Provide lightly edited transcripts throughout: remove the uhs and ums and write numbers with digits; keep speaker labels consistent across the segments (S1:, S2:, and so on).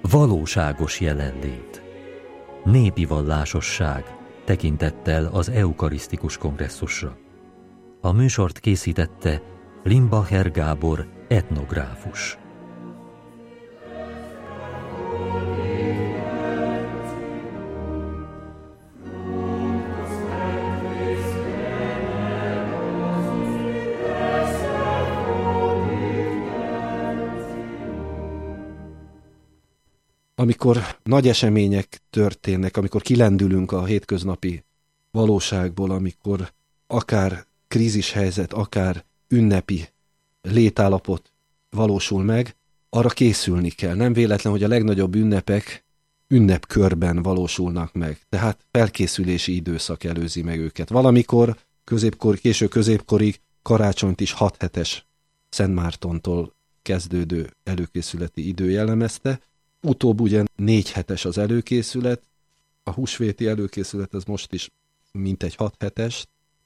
S1: Valóságos jelenlét. Népi vallásosság tekintettel az eukarisztikus kongresszusra. A műsort készítette Limbacher Gábor etnográfus.
S2: Amikor nagy események történnek, amikor kilendülünk a hétköznapi valóságból, amikor akár krízishelyzet, akár ünnepi létállapot valósul meg, arra készülni kell. Nem véletlen, hogy a legnagyobb ünnepek ünnepkörben valósulnak meg. Tehát felkészülési időszak előzi meg őket. Valamikor, késő középkorig karácsonyt is 6 hetes Szent Mártontól kezdődő előkészületi idő jellemezte. Utóbb ugye 4 hetes az előkészület, a húsvéti előkészület ez most is mintegy 6 hetes,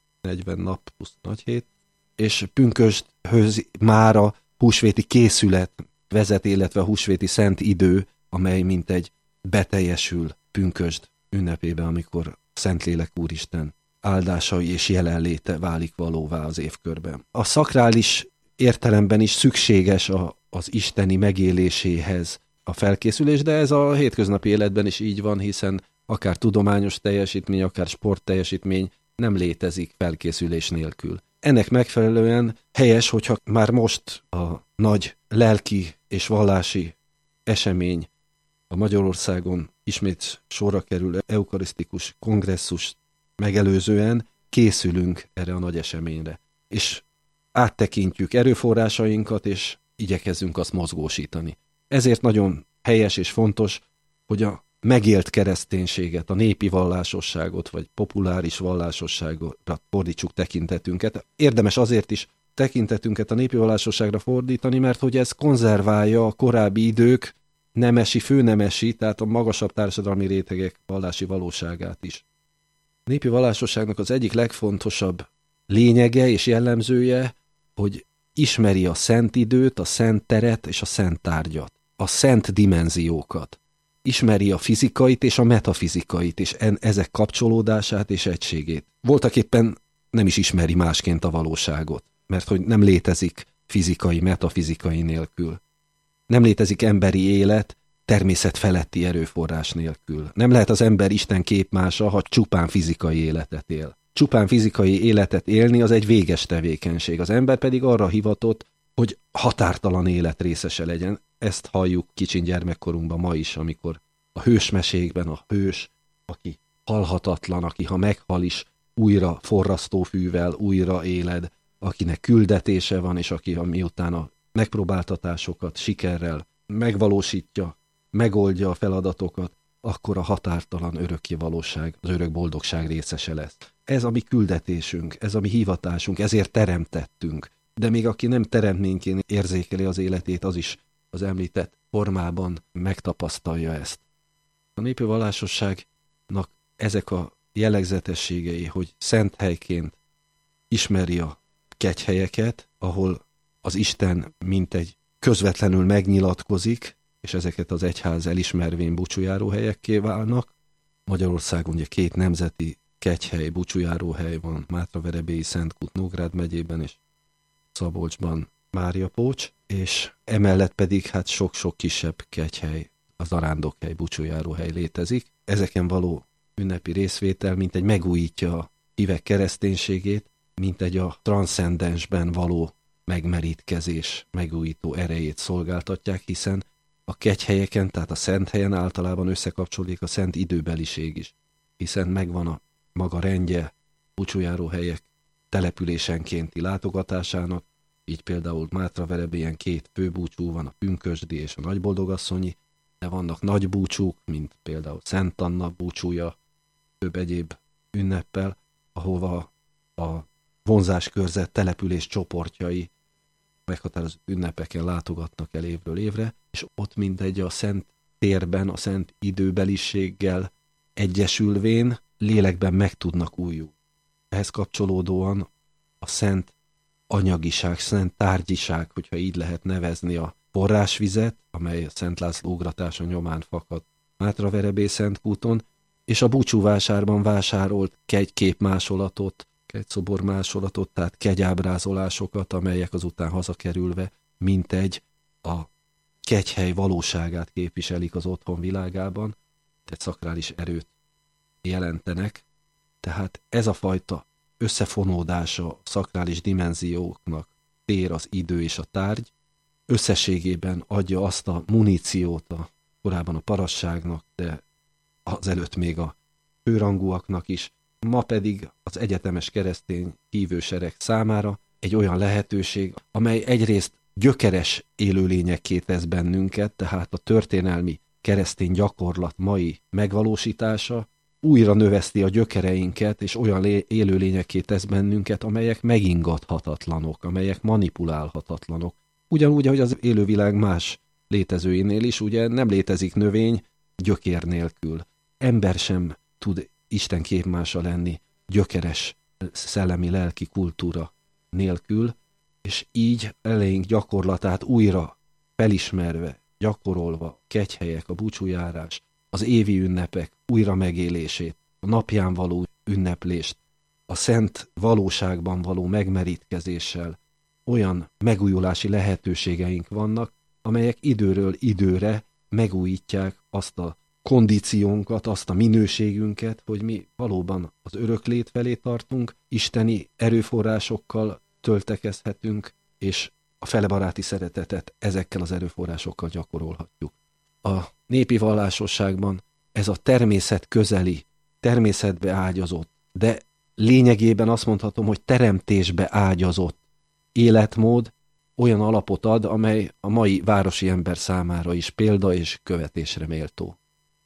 S2: 40 nap plusz nagy hét, és pünkösdhöz már a húsvéti készület vezet, illetve a húsvéti szent idő, amely mintegy beteljesül pünkösd ünnepében, amikor Szentlélek Úristen áldásai és jelenléte válik valóvá az évkörben. A szakrális értelemben is szükséges az isteni megéléséhez a felkészülés, de ez a hétköznapi életben is így van, hiszen akár tudományos teljesítmény, akár sportteljesítmény nem létezik felkészülés nélkül. Ennek megfelelően helyes, hogyha már most a nagy lelki és vallási esemény a Magyarországon ismét sorra kerül eukarisztikus kongresszus megelőzően készülünk erre a nagy eseményre. És áttekintjük erőforrásainkat, és igyekezzünk azt mozgósítani. Ezért nagyon helyes és fontos, hogy a megélt kereszténységet, a népi vallásosságot, vagy populáris vallásosságra fordítsuk tekintetünket. Érdemes azért is tekintetünket a népi vallásosságra fordítani, mert hogy ez konzerválja a korábbi idők nemesi, főnemesi, tehát a magasabb társadalmi rétegek vallási valóságát is. A népi vallásosságnak az egyik legfontosabb lényege és jellemzője, hogy ismeri a szent időt, a szent teret és a szent tárgyat, a szent dimenziókat. Ismeri a fizikait és a metafizikait, és ezek kapcsolódását és egységét. Voltaképpen nem is ismeri másként a valóságot, mert hogy nem létezik fizikai, metafizikai nélkül. Nem létezik emberi élet természet feletti erőforrás nélkül. Nem lehet az ember Isten képmása, ha csupán fizikai életet él. Csupán fizikai életet élni az egy véges tevékenység. Az ember pedig arra hivatott, hogy határtalan élet részese legyen. Ezt halljuk kicsin gyermekkorunkban ma is, amikor a hősmesékben a hős, aki halhatatlan, aki ha meghal is újra forrasztófűvel, újra éled, akinek küldetése van, és aki miután a megpróbáltatásokat sikerrel megvalósítja, megoldja a feladatokat, akkor a határtalan örökké valóság, az örök boldogság részese lesz. Ez a mi küldetésünk, ez a mi hivatásunk, ezért teremtettünk. De még aki nem teremtményként érzékeli az életét, az is az említett formában megtapasztalja ezt. A népi vallásosságnak ezek a jellegzetességei, hogy szent helyként ismeri a kegyhelyeket, ahol az Isten mintegy közvetlenül megnyilatkozik, és ezeket az egyház elismervén búcsújáróhelyekké válnak. Magyarországon ugye 2 nemzeti kegyhely, búcsújáróhely van, Mátraverebélyi, Szentkút, Nógrád megyében, és Szabolcsban Máriapócs, és emellett pedig hát sok-sok kisebb kegyhely, az zarándokhely, búcsújáróhely létezik. Ezeken való ünnepi részvétel mintegy megújítja a hívek kereszténységét, mintegy a transzcendensben való megmerítkezés, megújító erejét szolgáltatják, hiszen a kegyhelyeken, tehát a szent helyen általában összekapcsolódik a szent időbeliség is, hiszen megvan a maga rendje búcsújáróhelyek településenkénti látogatásának, így például Mátraverebélyen 2 főbúcsú van, a pünkösdi és a nagyboldogasszonyi, de vannak nagy búcsúk, mint például Szent Anna búcsúja, több egyéb ünneppel, ahova a vonzáskörzet település csoportjai meghatározott ünnepeken látogatnak el évről évre, és ott mindegy a szent térben, a szent időbeliséggel egyesülvén lélekben meg tudnak újulni. Ehhez kapcsolódóan a szent anyagiság, szent tárgyiság, hogyha így lehet nevezni a forrásvizet, amely a Szent László ugratása nyomán fakad Mátraverebély Szentkúton, és a búcsúvásárban vásárolt kegyképmásolatot, kegyszobor-másolatot, tehát kegyábrázolásokat, amelyek azután hazakerülve mintegy a kegyhely valóságát képviselik az otthon világában, tehát szakrális erőt jelentenek. Tehát ez a fajta összefonódása a szakrális dimenzióknak, tér, az idő és a tárgy, összességében adja azt a muníciót korábban a parasságnak, de azelőtt még a főrangúaknak is, ma pedig az egyetemes keresztény hívősereg számára egy olyan lehetőség, amely egyrészt gyökeres élőlényekké tesz bennünket, tehát a történelmi keresztény gyakorlat mai megvalósítása újra növeszti a gyökereinket, és olyan élőlényekké tesz bennünket, amelyek megingathatatlanok, amelyek manipulálhatatlanok. Ugyanúgy, ahogy az élővilág más létezőinél is, ugye nem létezik növény gyökér nélkül. Ember sem tud Isten képmása lenni gyökeres szellemi lelki kultúra nélkül, és így eleink gyakorlatát újra felismerve, gyakorolva, kegyhelyek, a búcsújárás, az évi ünnepek újra megélését, a napján való ünneplést, a szent valóságban való megmerítkezéssel olyan megújulási lehetőségeink vannak, amelyek időről időre megújítják azt a kondíciónkat, azt a minőségünket, hogy mi valóban az öröklét felé tartunk, isteni erőforrásokkal töltekezhetünk, és a felebaráti szeretetet ezekkel az erőforrásokkal gyakorolhatjuk. A népi vallásosságban ez a természet közeli, természetbe ágyazott, de lényegében azt mondhatom, hogy teremtésbe ágyazott életmód olyan alapot ad, amely a mai városi ember számára is példa és követésre méltó.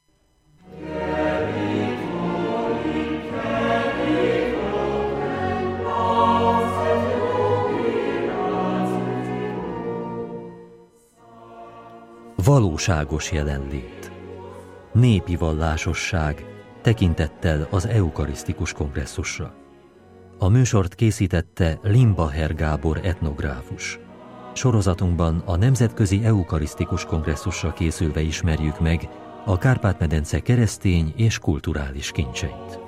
S1: Valóságos jelenlét. Népi vallásosság tekintettel az eukarisztikus kongresszusra. A műsort készítette Limbacher Gábor etnográfus. Sorozatunkban a Nemzetközi Eukarisztikus Kongresszusra készülve ismerjük meg a Kárpát-medence keresztény és kulturális kincseit.